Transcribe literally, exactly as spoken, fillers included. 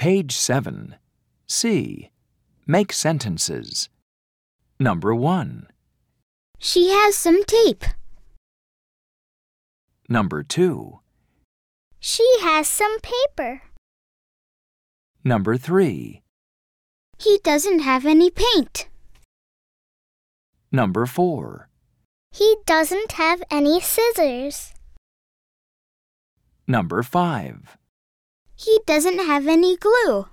Page seven. C. Make sentences. Number one. She has some tape. Number two. She has some paper. Number three. He doesn't have any paint. Number four. He doesn't have any scissors. Number five. He doesn't have any glue.